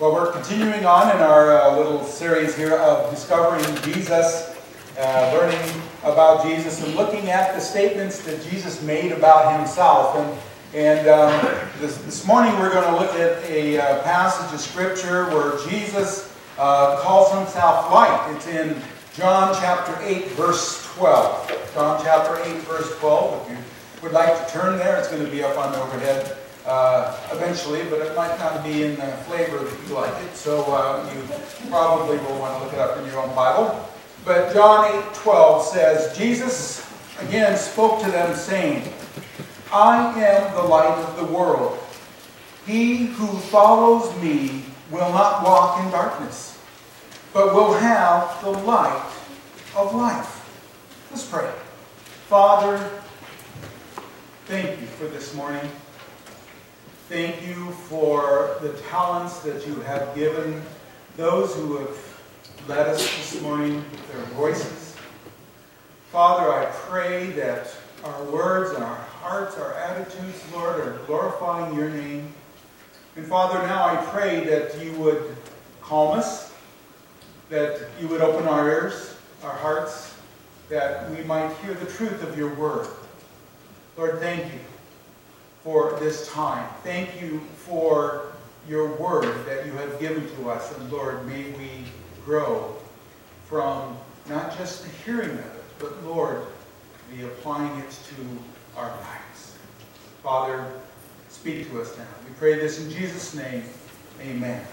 Well, we're continuing on in our little series here of discovering Jesus, learning about Jesus, and looking at the statements that Jesus made about himself. And this morning we're going to look at a passage of Scripture where Jesus calls himself light. It's in John chapter 8, verse 12. John chapter 8, verse 12. If you would like to turn there, it's going to be up on the overhead eventually, but it might not be in the flavor that you like it, so you probably will want to look it up in your own Bible. But John 8:12 says, Jesus again spoke to them, saying, I am the light of the world. He who follows me will not walk in darkness, but will have the light of life. Let's pray. Father, thank you for this morning. Thank you for the talents that you have given those who have led us this morning with their voices. Father, I pray that our words and our hearts, our attitudes, Lord, are glorifying your name. And Father, now I pray that you would calm us, that you would open our ears, our hearts, that we might hear the truth of your word. Lord, thank you for this time. Thank you for your word that you have given to us. And Lord, may we grow from not just the hearing of it, but Lord, be applying it to our lives. Father, speak to us now. We pray this in Jesus' name. Amen.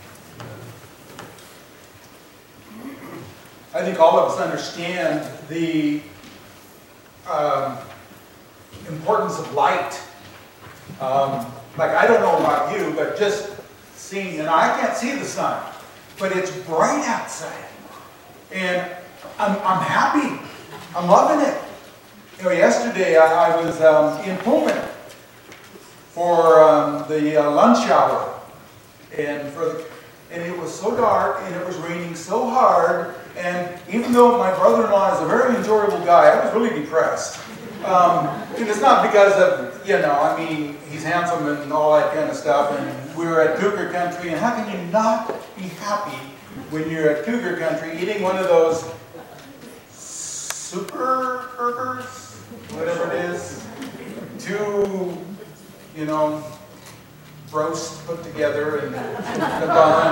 I think all of us understand the importance of light. Like, I don't know about you, but just seeing, and I can't see the sun, but it's bright outside. And I'm happy. I'm loving it. You know, yesterday I was in Pullman for the lunch hour. And it was so dark, and it was raining so hard, and even though my brother-in-law is a very enjoyable guy, I was really depressed. And it's not because of, he's handsome and all that kind of stuff, and we were at Cougar Country, and how can you not be happy when you're at Cougar Country eating one of those super burgers, whatever it is, two, roast put together and the bun.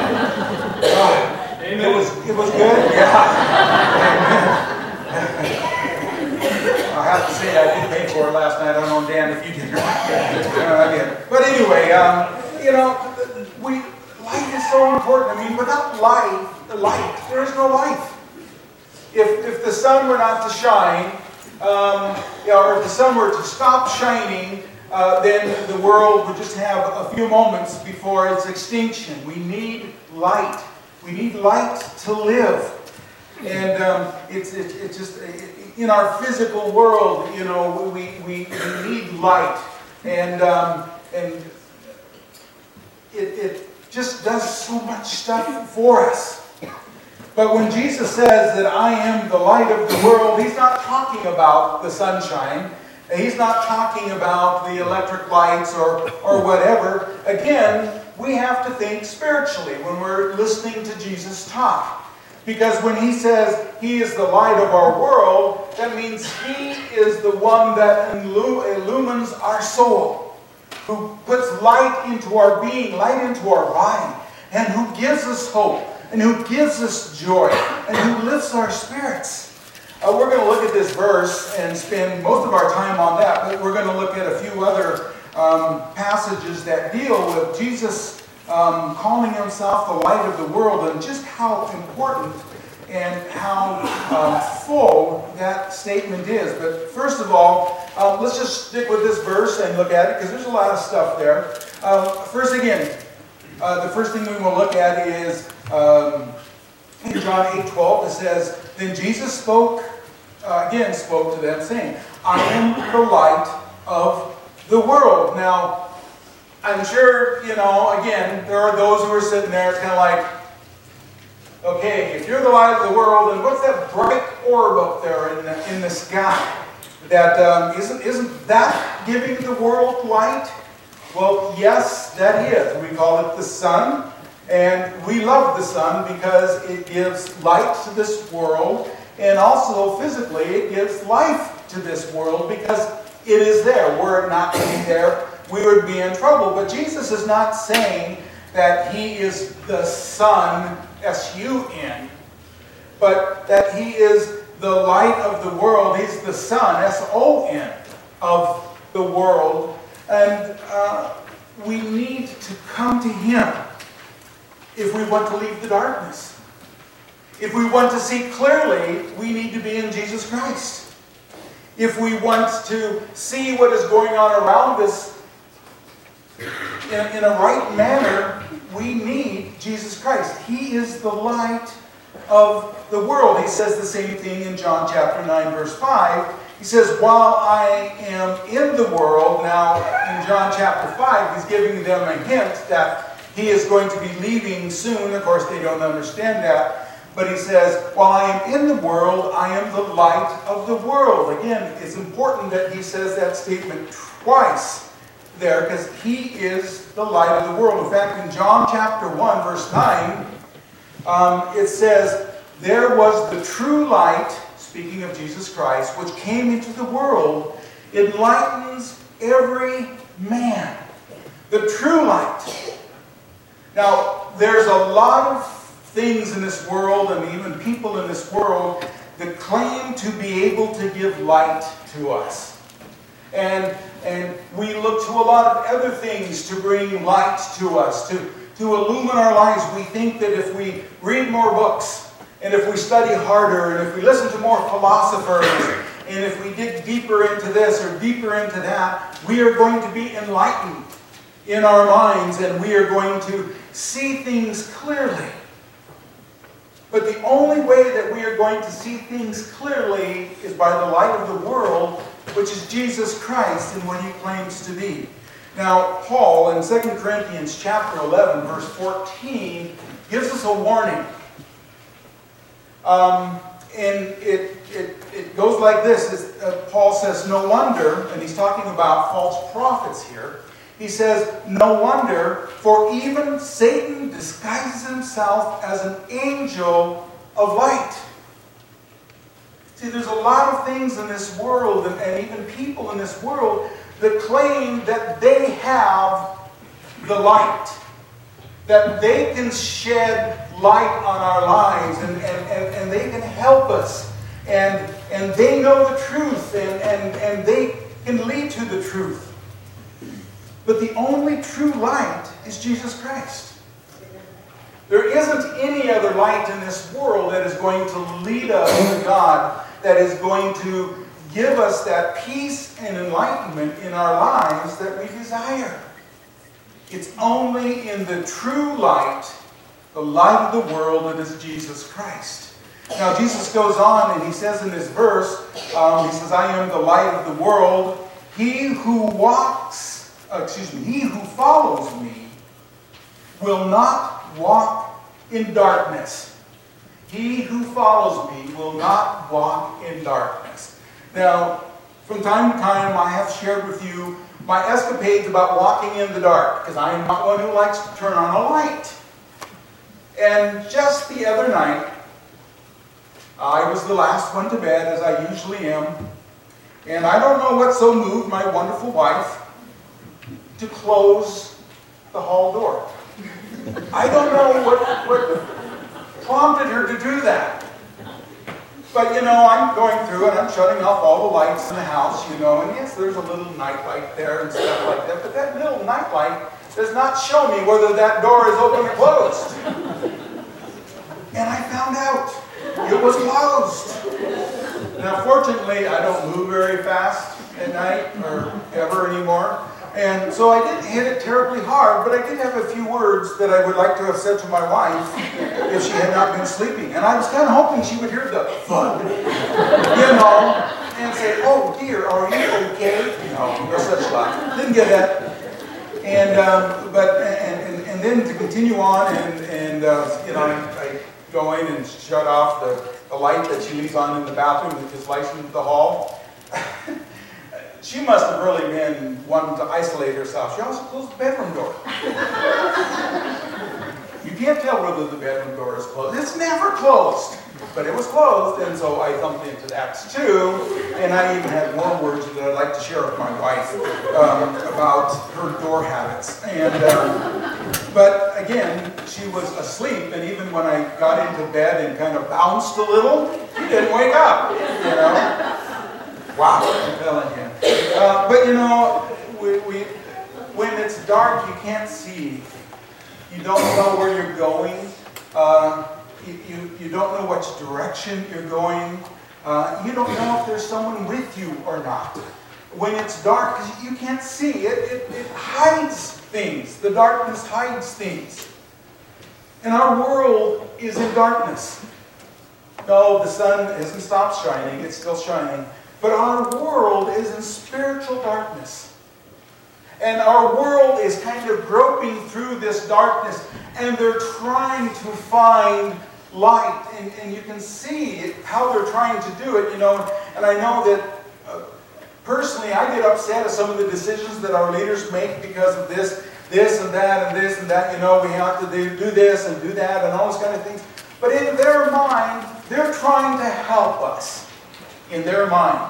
It was good. Yeah. I have to say I did pay for it last night. I don't know, Dan, if you did or not. I did. But anyway, light is so important. I mean, without light, there is no life. If the sun were not to shine, or if the sun were to stop shining, then the world would just have a few moments before its extinction. We need light. We need light to live. And it's just, in our physical world, we need light. And it just does so much stuff for us. But when Jesus says that I am the light of the world, he's not talking about the sunshine. He's not talking about the electric lights or whatever. Again, we have to think spiritually when we're listening to Jesus talk. Because when he says he is the light of our world, that means he is the one that illumines our soul, who puts light into our being, light into our body, and who gives us hope, and who gives us joy, and who lifts our spirits. We're going to look at this verse and spend most of our time on that, but we're going to look at a few other passages that deal with Jesus calling himself the light of the world, and just how important and how full that statement is. But first of all, let's just stick with this verse and look at it, because there's a lot of stuff there. First again, the first thing we will look at is in John 8:12, it says, Then Jesus spoke to them, saying, I am the light of the world. Now, I'm sure, again, there are those who are sitting there, it's kind of like, okay, if you're the light of the world, then what's that bright orb up there in the sky? That isn't that giving the world light? Well, yes, that is. We call it the sun. And we love the sun because it gives light to this world, and also physically it gives life to this world because it is there. Were it not to be there, we would be in trouble. But Jesus is not saying that He is the sun, S-U-N, but that He is the light of the world. He's the sun, S-O-N, of the world. And we need to come to Him if we want to leave the darkness. If we want to see clearly, we need to be in Jesus Christ. If we want to see what is going on around us in a right manner, we need Jesus Christ. He is the light of the world. He says the same thing in John chapter 9, verse 5. He says, while I am in the world, now in John chapter 5, He's giving them a hint that He is going to be leaving soon. Of course, they don't understand that. But He says, while I am in the world, I am the light of the world. Again, it's important that He says that statement twice there, because He is the light of the world. In fact, in John chapter 1, verse 9, it says, there was the true light, speaking of Jesus Christ, which came into the world. It enlightens every man. The true light. Now, there's a lot of things in this world, and even people in this world, that claim to be able to give light to us. And we look to a lot of other things to bring light to us, to illumine our lives. We think that if we read more books, and if we study harder, and if we listen to more philosophers, and if we dig deeper into this or deeper into that, we are going to be enlightened in our minds, and we are going to see things clearly. But the only way that we are going to see things clearly is by the light of the world, which is Jesus Christ and what He claims to be. Now, Paul in 2 Corinthians chapter 11, verse 14, gives us a warning. And it goes like this. Paul says, no wonder, and he's talking about false prophets here. He says, no wonder, for even Satan disguises himself as an angel of light. See, there's a lot of things in this world, and even people in this world, that claim that they have the light. That they can shed light on our lives, and they can help us. And they know the truth, and they can lead to the truth. But the only true light is Jesus Christ. There isn't any other light in this world that is going to lead us to God, that is going to give us that peace and enlightenment in our lives that we desire. It's only in the true light, the light of the world, that is Jesus Christ. Now Jesus goes on and He says in this verse, He says, I am the light of the world. He who follows me will not walk in darkness. He who follows me will not walk in darkness. Now, from time to time, I have shared with you my escapades about walking in the dark, because I am not one who likes to turn on a light. And just the other night, I was the last one to bed, as I usually am. And I don't know what so moved my wonderful wife to close the hall door. I don't know what prompted her to do that. But, I'm going through and I'm shutting off all the lights in the house, and yes, there's a little night light there and stuff like that. But that little night light does not show me whether that door is open or closed. And I found out it was closed. Now, fortunately, I don't move very fast at night or ever anymore. And so I didn't hit it terribly hard, but I did have a few words that I would like to have said to my wife if she had not been sleeping. And I was kind of hoping she would hear the thud, and say, oh dear, are you okay? No such luck. Didn't get that. And then to continue on, I go in and shut off the light that she leaves on in the bathroom, which is lights into the hall. She must have really been wanting to isolate herself. She also closed the bedroom door. You can't tell whether the bedroom door is closed. It's never closed. But it was closed, and so I thumped into Acts 2, and I even had more words that I'd like to share with my wife about her door habits. But again, she was asleep, and even when I got into bed and kind of bounced a little, she didn't wake up, Wow, I'm telling you. But when it's dark, you can't see. You don't know where you're going. You don't know which direction you're going. You don't know if there's someone with you or not. When it's dark, you can't see. It hides things. The darkness hides things. And our world is in darkness. No, the sun hasn't stopped shining. It's still shining. But our world is in spiritual darkness. And our world is kind of groping through this darkness, and they're trying to find light. And you can see how they're trying to do it, And I know that personally, I get upset at some of the decisions that our leaders make because of this and that, and this and that. We have to do this and do that and all those kind of things. But in their mind, they're trying to help us. In their mind.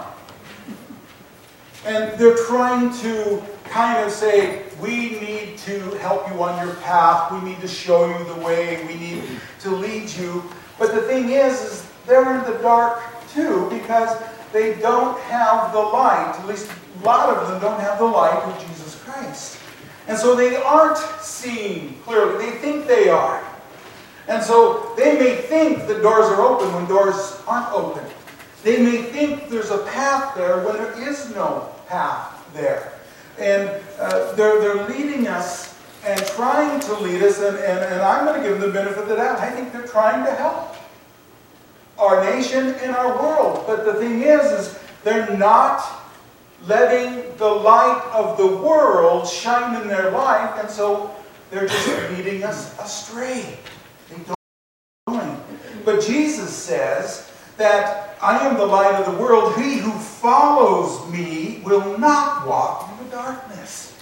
And they're trying to kind of say, we need to help you on your path. We need to show you the way. We need to lead you. But the thing is they're in the dark too, because they don't have the light. At least a lot of them don't have the light of Jesus Christ. And so they aren't seeing clearly. They think they are. And so they may think the doors are open when doors aren't open. They may think there's a path there when there is no path there. And they're leading us and trying to lead us, and I'm going to give them the benefit of the doubt. I think they're trying to help our nation and our world. But the thing is they're not letting the light of the world shine in their life, and so they're just leading us astray. They don't. But Jesus says that I am the light of the world. He who follows me will not walk in the darkness.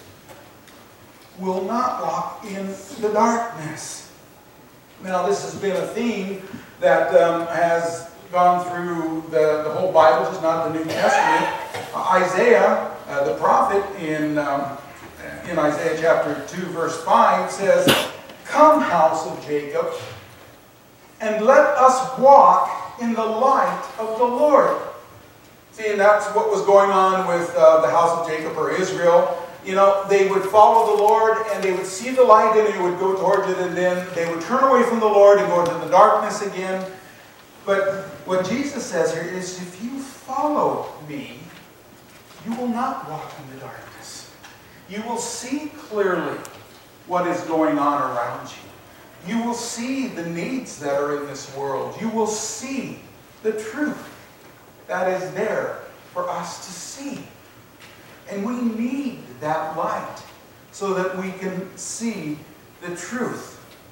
Will not walk in the darkness. Now, this has been a theme that has gone through the whole Bible, just not the New Testament. Isaiah, the prophet, in Isaiah chapter 2, verse 5, says, "Come, house of Jacob, and let us walk in the light of the Lord." See, and that's what was going on with the house of Jacob or Israel. They would follow the Lord, and they would see the light, and they would go towards it, and then they would turn away from the Lord and go into the darkness again. But what Jesus says here is, if you follow me, you will not walk in the darkness. You will see clearly what is going on around you. You will see the needs that are in this world. You will see the truth that is there for us to see. And we need that light so that we can see the truth.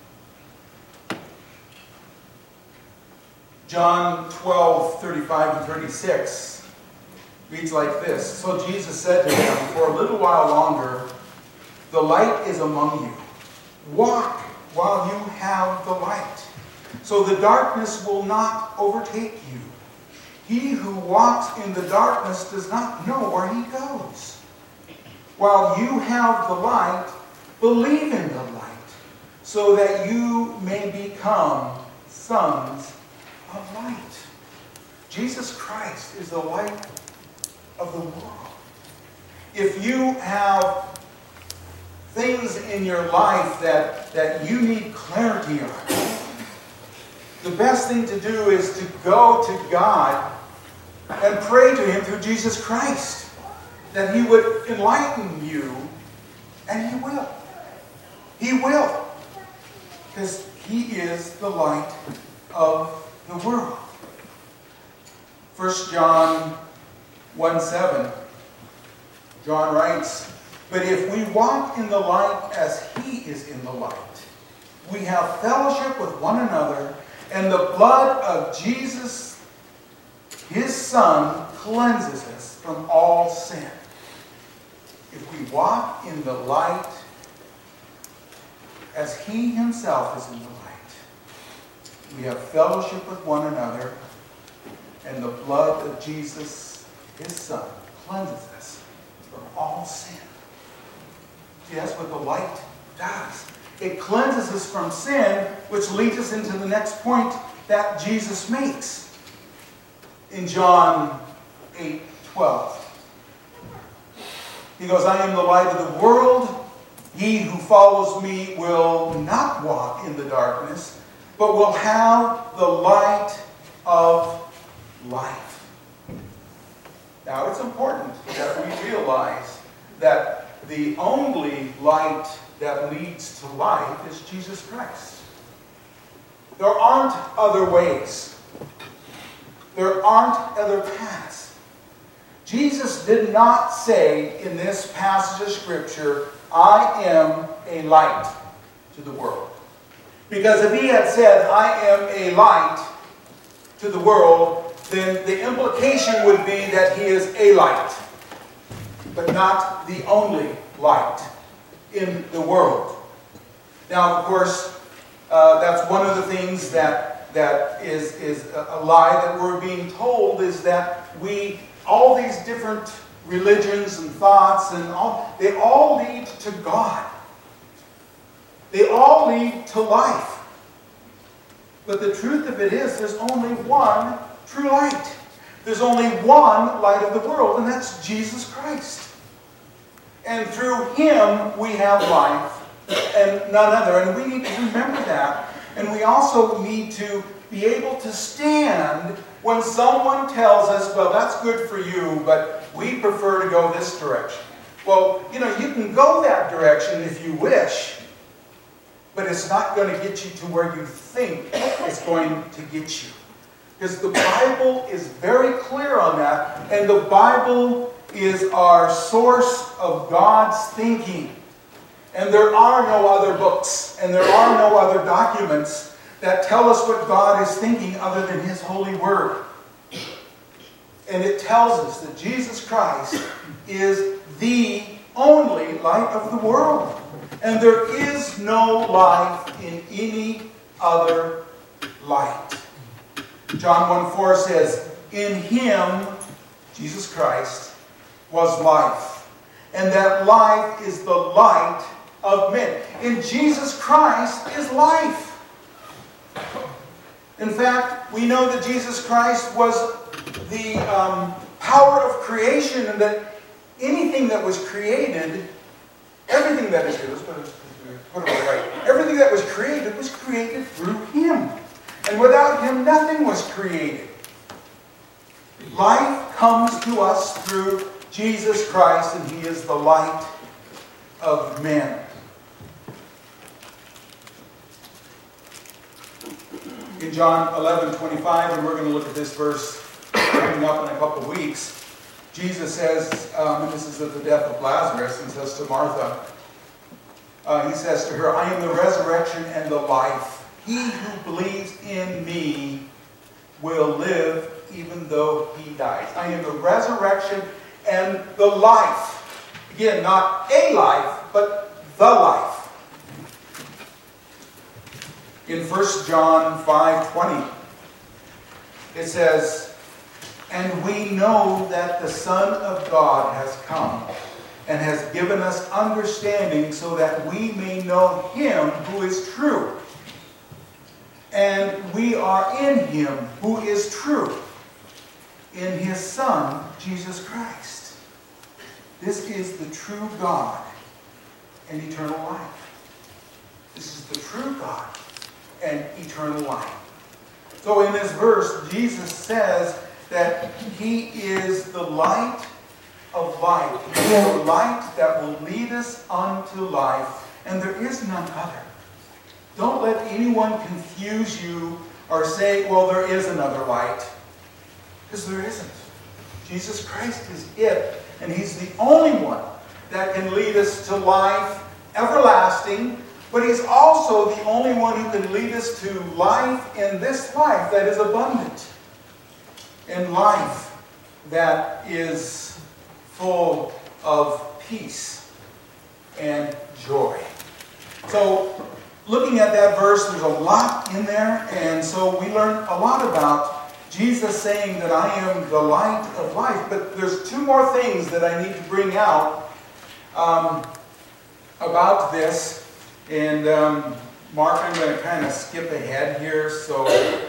John 12:35 and 36 reads like this. "So Jesus said to them, for a little while longer, the light is among you. Walk while you have the light, so the darkness will not overtake you. He who walks in the darkness does not know where he goes. While you have the light, believe in the light, so that you may become sons of light." Jesus Christ is the light of the world. If you have things in your life that you need clarity on, the best thing to do is to go to God and pray to Him through Jesus Christ, that He would enlighten you, and He will. He will. Because He is the light of the world. 1 John 1:7, John writes, "But if we walk in the light as He is in the light, we have fellowship with one another, and the blood of Jesus, His Son, cleanses us from all sin." If we walk in the light as He Himself is in the light. We have fellowship with one another, and the blood of Jesus, His Son, cleanses us from all sin. See, that's what the light does. It cleanses us from sin, which leads us into the next point that Jesus makes in John 8:12. He goes, I am the light of the world. He who follows me will not walk in the darkness, but will have the light of life. Now, it's important that we realize that the only light that leads to life is Jesus Christ. There aren't other ways. There aren't other paths. Jesus did not say in this passage of Scripture, I am a light to the world. Because if He had said, I am a light to the world, then the implication would be that He is a light, but not the only light in the world. Now, of course, that's one of the things that is a lie that we're being told, is that all these different religions and thoughts and they all lead to God. They all lead to life. But the truth of it is, there's only one true light. There's only one light of the world, and that's Jesus Christ. And through Him we have life and none other. And we need to remember that. And we also need to be able to stand when someone tells us, well, that's good for you, but we prefer to go this direction. Well, you can go that direction if you wish, but it's not going to get you to where you think it's going to get you. Because the Bible is very clear on that, and the Bible is our source of God's thinking. And there are no other books, and there are no other documents that tell us what God is thinking other than His holy word. And it tells us that Jesus Christ is the only light of the world. And there is no life in any other light. John 1:4 says, in Him, Jesus Christ, was life. And that life is the light of men. In Jesus Christ is life. In fact, we know that Jesus Christ was the power of creation, and that anything that was created, everything that is here, everything that was created through Him. And without Him, nothing was created. Life comes to us through Jesus Christ, and He is the light of men. In John 11:25, and we're going to look at this verse coming up in a couple of weeks, Jesus says, and this is at the death of Lazarus, and says to Martha, He says to her, I am the resurrection and the life. He who believes in me will live even though he dies. I am the resurrection and the life. Again, not a life, but the life. In 1 John 5:20, it says, and we know that the Son of God has come and has given us understanding so that we may know Him who is true. And we are in Him who is true, in His Son, Jesus Christ. This is the true God and eternal life. This is the true God and eternal life. So in this verse, Jesus says that He is the light of life. He is the light that will lead us unto life, and there is none other. Don't let anyone confuse you or say, well, there is another light. Because there isn't. Jesus Christ is it, and He's the only one that can lead us to life everlasting, but He's also the only one who can lead us to life in this life that is abundant, and life that is full of peace and joy. So looking at that verse, there's a lot in there, and so we learn a lot about Jesus saying that I am the light of life. But there's two more things that I need to bring out about this. And Mark, I'm going to kind of skip ahead here. So,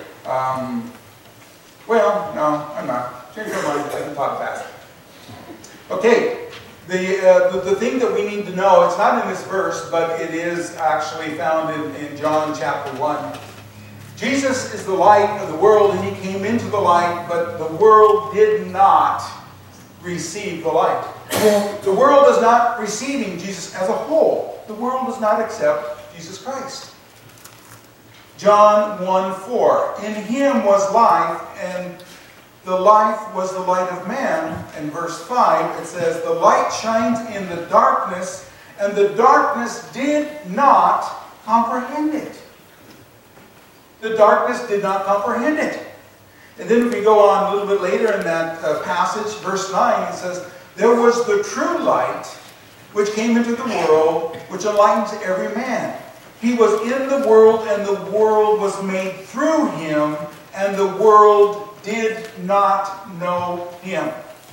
well, no, I'm not. Change your mind. I can talk fast. Okay. The thing that we need to know, it's not in this verse, but it is actually found in John chapter 1. Jesus is the light of the world, and he came into the light, but the world did not receive the light. The world is not receiving Jesus as a whole. The world does not accept Jesus Christ. John 1:4. In him was life, and the life was the light of man. In verse 5, it says, the light shines in the darkness, and the darkness did not comprehend it. The darkness did not comprehend it. And then if we go on a little bit later in that passage, verse 9, it says, there was the true light, which came into the world, which enlightens every man. He was in the world, and the world was made through him, and the world did not know him.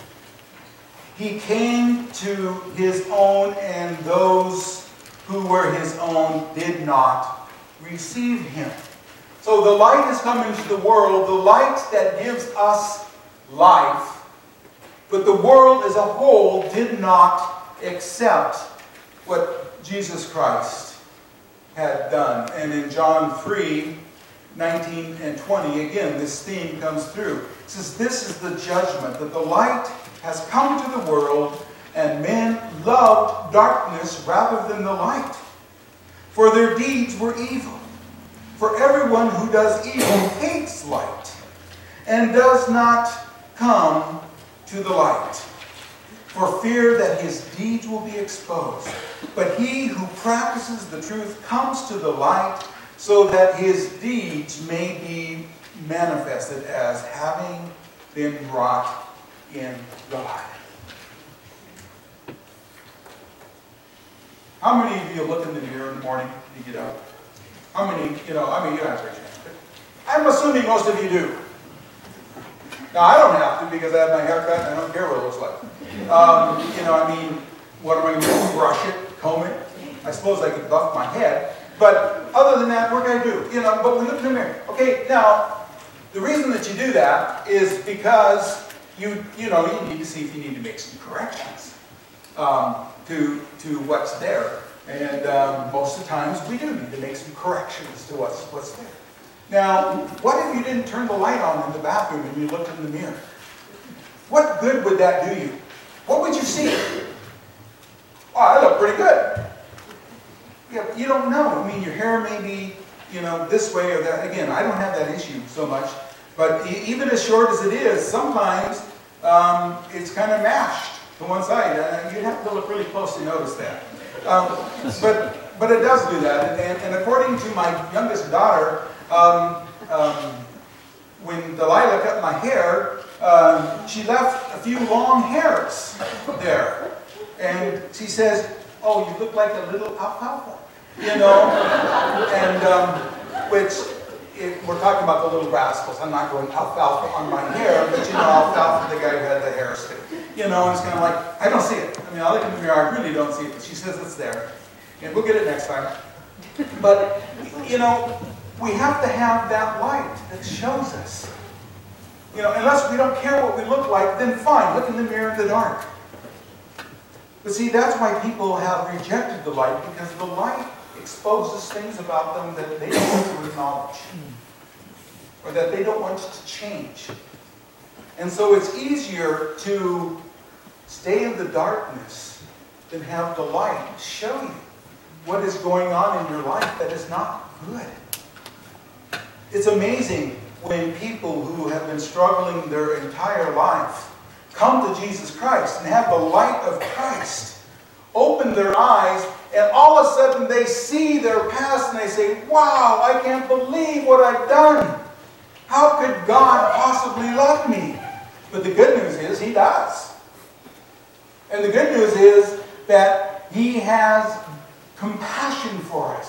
He came to his own, and those who were his own did not receive him. So the light has come into the world, the light that gives us life. But the world as a whole did not accept what Jesus Christ had done. And in John 3:19 and 20, again, this theme comes through. It says, this is the judgment, that the light has come to the world, and men loved darkness rather than the light, for their deeds were evil. For everyone who does evil hates light, and does not come to the light, for fear that his deeds will be exposed. But he who practices the truth comes to the light, so that his deeds may be manifested as having been wrought in the light. How many of you look in the mirror in the morning when you get up? How many, you don't have to raise your hand. I'm assuming most of you do. Now, I don't have to because I have my hair cut and I don't care what it looks like. What am I going to do? Brush it? Comb it? I suppose I could buff my head. But other than that, what can I do? But we look in the mirror. Okay, now, the reason that you do that is because you need to see if you need to make some corrections to what's there. And most of the times we do need to make some corrections to what's there. Now, what if you didn't turn the light on in the bathroom and you looked in the mirror? What good would that do you? What would you see? Oh, I look pretty good. Yeah, but you don't know. Your hair may be, this way or that. Again, I don't have that issue so much. But even as short as it is, sometimes it's kind of mashed to one side. You'd have to look really close to notice that. But it does do that. And according to my youngest daughter, when Delilah cut my hair, she left a few long hairs there. And she says, oh, you look like a little alfalfa. We're talking about the little rascals. I'm not going alfalfa on my hair, but alfalfa, the guy who had the hair stick. And it's kind of like, I don't see it. I look in the mirror, I really don't see it, but she says it's there. And we'll get it next time. But, we have to have that light that shows us. Unless we don't care what we look like, then fine, look in the mirror in the dark. But see, that's why people have rejected the light, because the light exposes things about them that they don't want to acknowledge, or that they don't want to change. And so it's easier to stay in the darkness than have the light show you what is going on in your life that is not good. It's amazing when people who have been struggling their entire life come to Jesus Christ and have the light of Christ open their eyes, and all of a sudden they see their past and they say, wow, I can't believe what I've done. How could God possibly love me? But the good news is He does. And the good news is that He has compassion for us.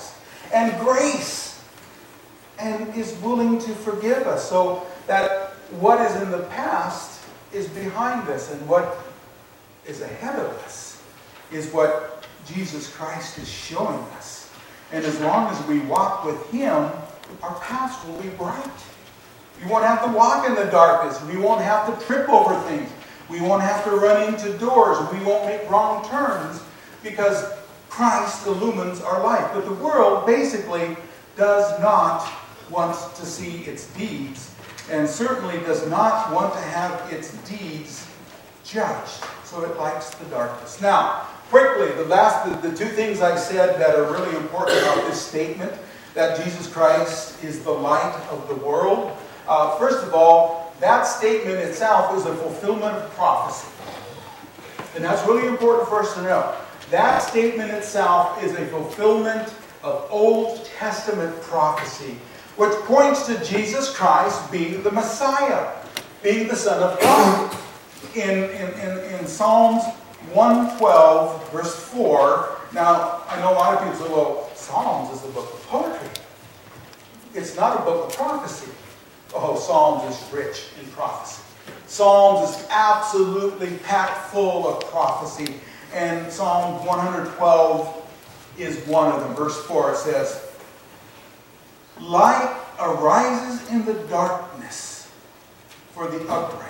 and grace, and is willing to forgive us, so that what is in the past is behind us, and what is ahead of us is what Jesus Christ is showing us. And as long as we walk with Him, our paths will be bright. We won't have to walk in the darkness. We won't have to trip over things. We won't have to run into doors. We won't make wrong turns, because Christ illumines our life. But the world basically does not want to see its deeds, and certainly does not want to have its deeds judged. So it likes the darkness. Now, quickly, the two things I said that are really important about this statement, that Jesus Christ is the light of the world. First of all, that statement itself is a fulfillment of prophecy. And that's really important for us to know. That statement itself is a fulfillment of Old Testament prophecy, which points to Jesus Christ being the Messiah, being the Son of God. In Psalms 112, verse 4, now I know a lot of people say, well, Psalms is a book of poetry. It's not a book of prophecy. Oh, Psalms is rich in prophecy. Psalms is absolutely packed full of prophecy. And Psalm 112 is one of them. Verse 4, it says, "Light arises in the darkness for the upright.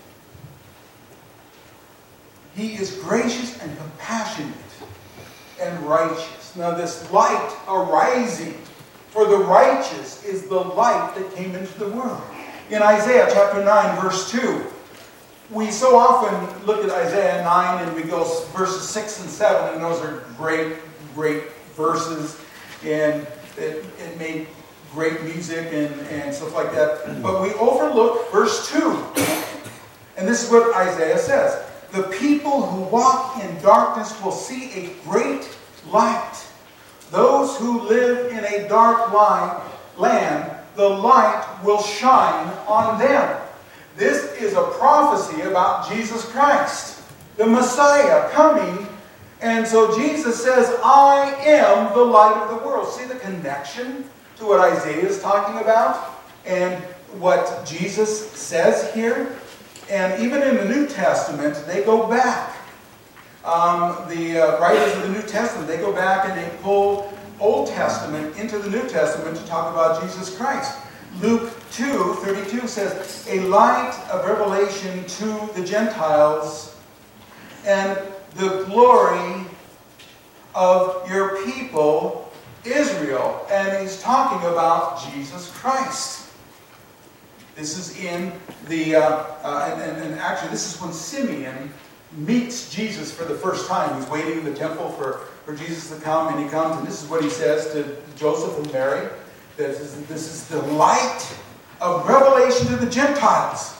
He is gracious and compassionate and righteous." Now this light arising for the righteous is the light that came into the world. In Isaiah chapter 9, verse 2, we so often look at Isaiah 9 and we go verses 6 and 7, and those are great, great verses, and it made great music and stuff like that. But we overlook verse 2. And this is what Isaiah says. "The people who walk in darkness will see a great light. Those who live in a dark land, the light will shine on them." This is a prophecy about Jesus Christ, the Messiah coming. And so Jesus says, "I am the light of the world." See the connection to what Isaiah is talking about and what Jesus says here? And even in the New Testament, they go back. The writers of the New Testament, they go back and they pull Old Testament into the New Testament to talk about Jesus Christ. Luke 2:32 says, "A light of revelation to the Gentiles and the glory of your people Israel." And he's talking about Jesus Christ. This is in the, and actually this is when Simeon meets Jesus for the first time. He's waiting in the temple for Jesus to come, and he comes, and this is what he says to Joseph and Mary. This is the light of revelation to the Gentiles.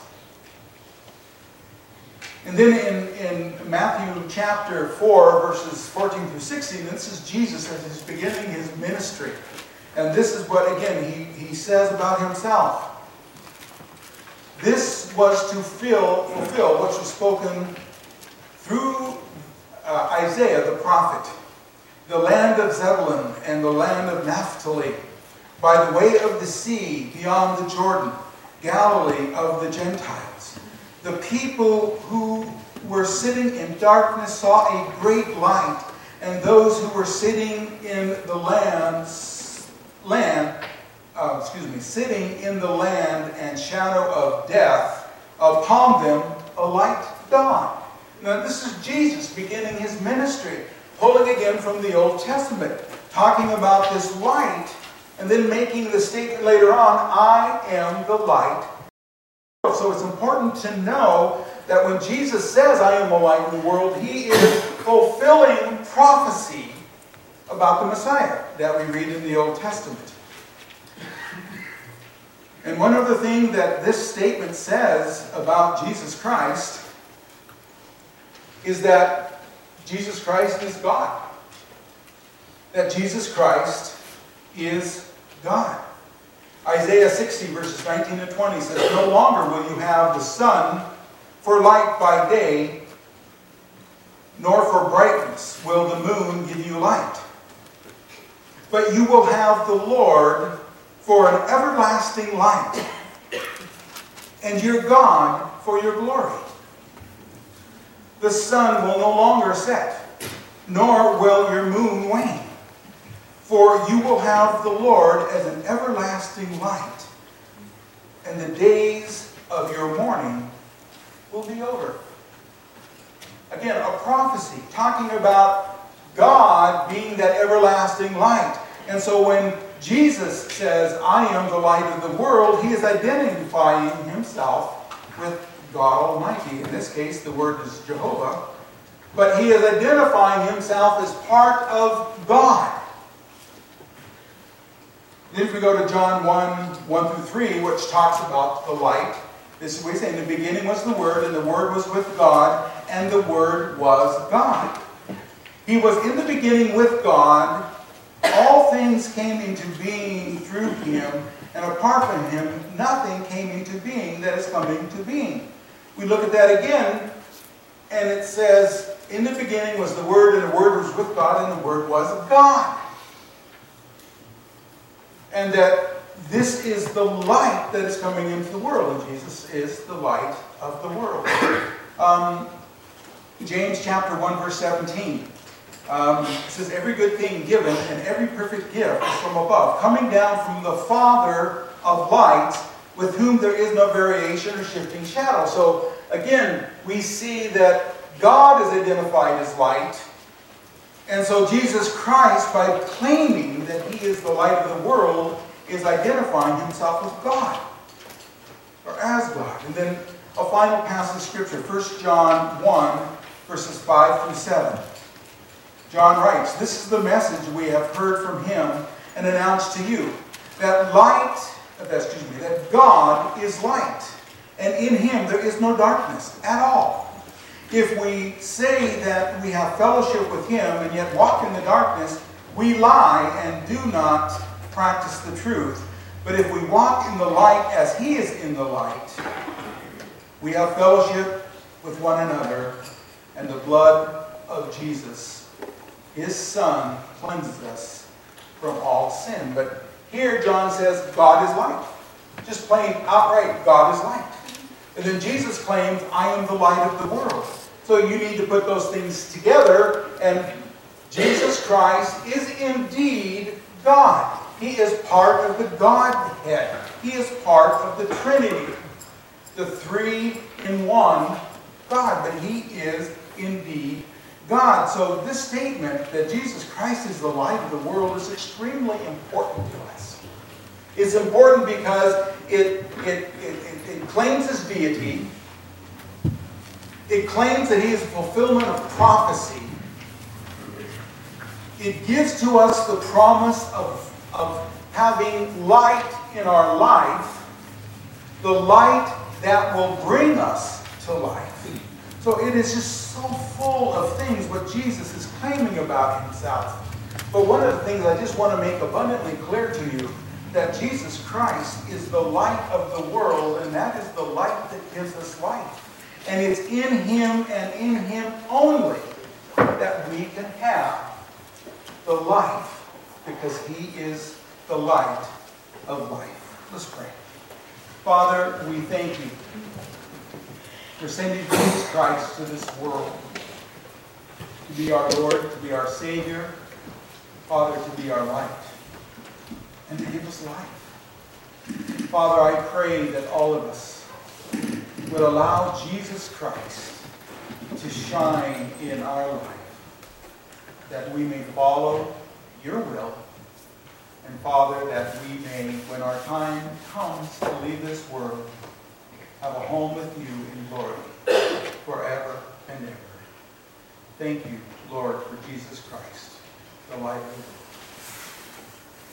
And then in Matthew chapter 4, verses 14 through 16, this is Jesus as he's beginning his ministry. And this is what, again, he says about himself. This was to fulfill what was spoken through Isaiah the prophet. "The land of Zebulun and the land of Naphtali, by the way of the sea beyond the Jordan, Galilee of the Gentiles. The people who were sitting in darkness saw a great light, and those who were sitting in the sitting in the land and shadow of death, upon them a light dawned." Now this is Jesus beginning his ministry, pulling again from the Old Testament, talking about this light, and then making the statement later on, "I am the light." So it's important to know that when Jesus says, "I am the light of the world," he is fulfilling prophecy about the Messiah that we read in the Old Testament. And one other thing that this statement says about Jesus Christ is that Jesus Christ is God. That Jesus Christ is God. Isaiah 60 verses 19 and 20 says, "No longer will you have the sun for light by day, nor for brightness will the moon give you light. but you will have the Lord for an everlasting light, and your God for your glory. The sun will no longer set, nor will your moon wane, for you will have the Lord as an everlasting light, and the days of your mourning will be over. Again, a prophecy talking about God being that everlasting light. And so when Jesus says, I am the light of the world, he is identifying himself with God Almighty. In this case, the word is Jehovah. But he is identifying himself as part of God. Then if we go to John 1 through 3, which talks about the light, this is what he's saying. In the beginning was the Word, and the Word was with God, and the Word was God. He was in the beginning with God. All things came into being through him, and apart from him, nothing came into being that is coming to being. We look at that again, and it says, in the beginning was the Word, and the Word was with God, and the Word was God. And that this is the light that is coming into the world, and Jesus is the light of the world. James chapter 1, verse 17. It says, every good thing given and every perfect gift is from above, coming down from the Father of lights, with whom there is no variation or shifting shadow. So again, we see that God is identified as light. And so Jesus Christ, by claiming that he is the light of the world, is identifying himself as God, or as God. And then a final passage of Scripture, 1 John 1, verses 5 through 7. John writes, this is the message we have heard from him and announced to you, that God is light, and in him there is no darkness at all. If we say that we have fellowship with him and yet walk in the darkness, we lie and do not practice the truth. But if we walk in the light as he is in the light, we have fellowship with one another, and the blood of Jesus, his Son, cleanses us from all sin. But here John says God is light. Just plain outright, God is light. And then Jesus claims, I am the light of the world. So you need to put those things together, and Jesus Christ is indeed God. He is part of the Godhead. He is part of the Trinity, the three-in-one God. But he is indeed God. So this statement that Jesus Christ is the light of the world is extremely important to us. It's important because it claims his deity. It claims that he is a fulfillment of prophecy. It gives to us the promise of having light in our life, the light that will bring us to life. So it is just so full of things what Jesus is claiming about himself. But one of the things I just want to make abundantly clear to you, that Jesus Christ is the light of the world, and that is the light that gives us life. And it's in him and in him only that we can have the life, because he is the light of life. Let's pray. Father, we thank you for sending Jesus Christ to this world to be our Lord, to be our Savior, Father, to be our light, and to give us life. Father, I pray that all of us would allow Jesus Christ to shine in our life, that we may follow your will, and Father, that we may, when our time comes to leave this world, have a home with you in glory forever and ever. Thank you, Lord, for Jesus Christ, the light of the world.